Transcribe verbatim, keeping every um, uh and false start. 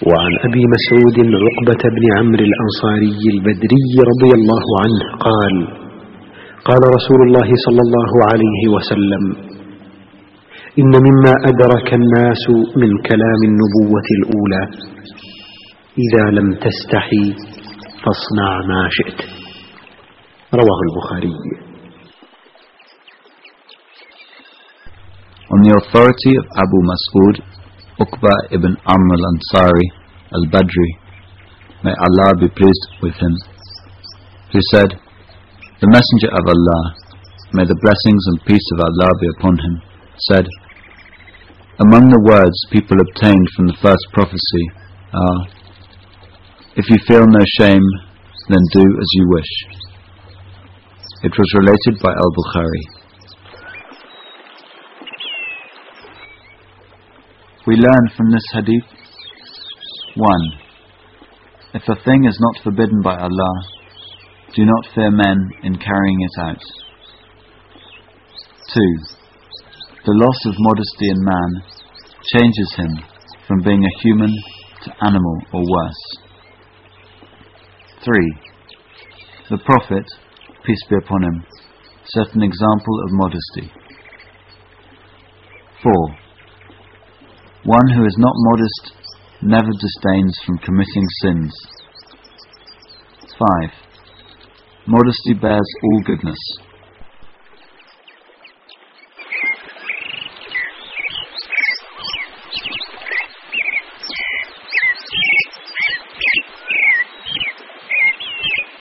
وعن أبي مسعود عقبة بن عمرو الأنصاري البدري رضي الله عنه قال: قال رسول الله صلى الله عليه وسلم: إن مما أدرك الناس من كلام النبوة الأولى: إذا لم تستحي فاصنع ما شئت. رواه البخاري. On the authority of Abu Mas'ud, Uqba ibn Amr al-Ansari al-Badri, may Allah be pleased with him, who said, the Messenger of Allah, may the blessings and peace of Allah be upon him, said, among the words people obtained from the first prophecy are, if you feel no shame, then do as you wish. It was related by Al-Bukhari. We learn from this hadith: one. If a thing is not forbidden by Allah, do not fear men in carrying it out. two. The loss of modesty in man changes him from being a human to animal or worse. three. The Prophet, peace be upon him, set an example of modesty. four. One who is not modest never disdains from committing sins. five. Modesty bears all goodness.